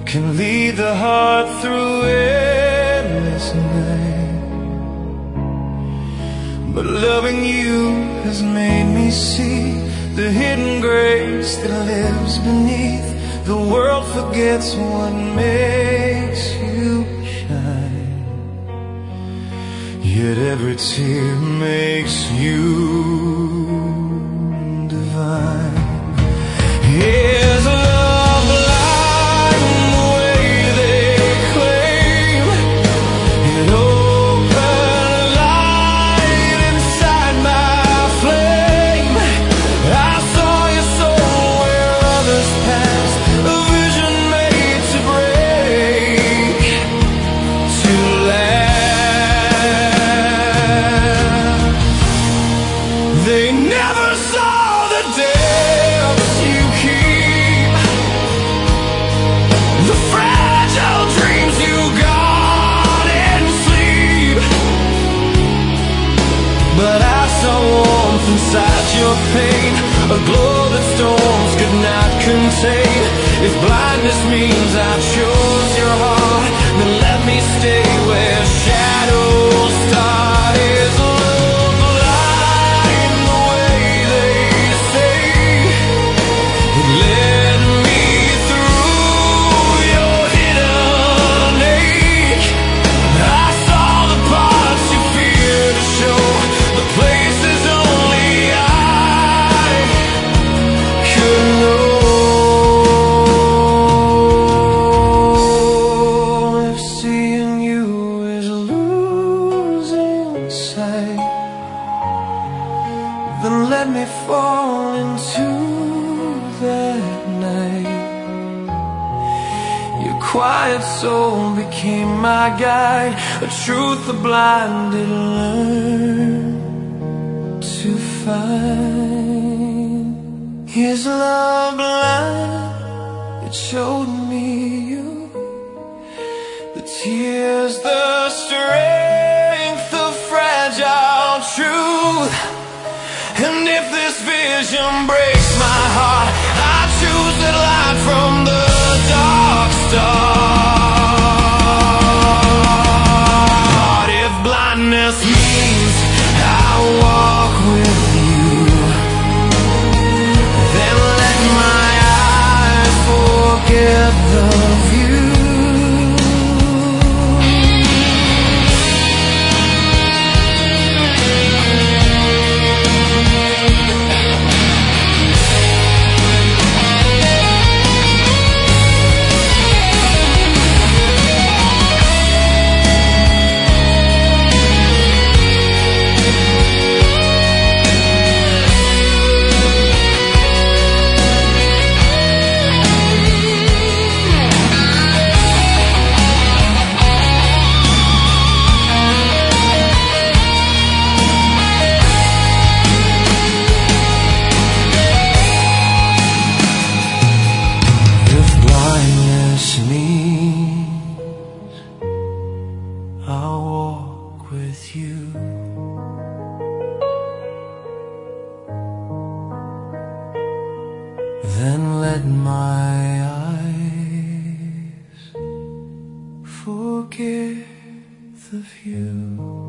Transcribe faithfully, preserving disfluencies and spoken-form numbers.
can lead the heart through endless night. But loving you has made me see the hidden grace that lives beneath. The world forgets what makes you shine, yet every tear makes you divine. Is love blind the way they claim? An open light inside my flame. I saw your soul where others passed, a vision made to break, to last. They never saw the depths you keep, the fragile dreams you guard in sleep. But I saw warmth inside your pain, a glow that storms could not contain. If blindness means I chose your heart, then let me stay where shadows start. Is love blind the way they say? It led me through your hidden ache. I saw the parts you fear to show, the places only I could know. If seeing you is losing sight, then let me fall into that night. Your quiet soul became my guide, a truth the blind did learn to find. Is love blind? It showed me you, the tears, the strength of fragile truth. And if this vision breaks my heart, I choose that light from the dark start. If blindness means I walk with you, then let my eyes forget the view. If blindness means I'll walk with you, then let my eyes forget the view.